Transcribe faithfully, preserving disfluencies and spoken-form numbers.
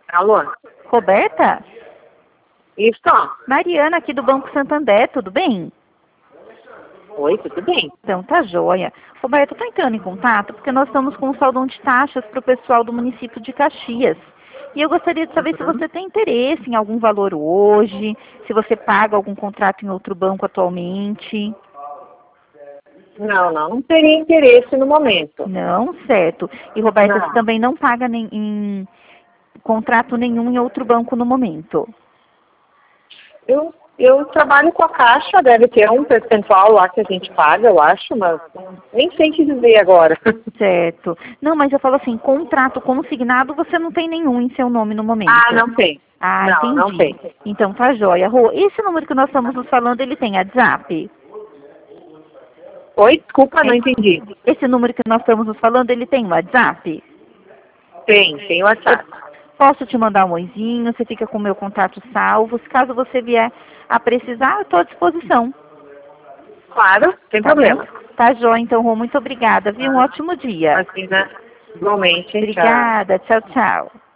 Alô? Roberta? Isso? Mariana aqui do Banco Santander, tudo bem? Oi, tudo bem? Então, tá joia. Roberta, eu tô entrando em contato porque nós estamos com um saldão de taxas para o pessoal do município de Caxias. E eu gostaria de saber se Uhum. você tem interesse em algum valor hoje, se você paga algum contrato em outro banco atualmente. Não, não, não teria interesse no momento. Não, certo. E Roberta, você Não. também não paga nem, em contrato nenhum em outro banco no momento. Eu, eu trabalho com a Caixa, deve ter um percentual lá que a gente paga, eu acho, mas nem sei te dizer agora. Certo. Não, mas eu falo assim, contrato consignado você não tem nenhum em seu nome no Ah, momento. não tem. Ah, Não, não entendi. tem. Então tá joia. Rô, esse número que nós estamos nos falando, ele tem WhatsApp? Oi, desculpa, não Esse, entendi. esse número que nós estamos nos falando, ele tem WhatsApp? Tem, tem WhatsApp. Posso te mandar um oizinho, você fica com o meu contato salvo. Se caso você vier a precisar, eu estou à disposição. Claro, sem Tá bom? problema. Tá joia, então, Rô, muito obrigada, viu? Um Ah, ótimo dia. assim, né? Igualmente, tchau. Obrigada, tchau, tchau.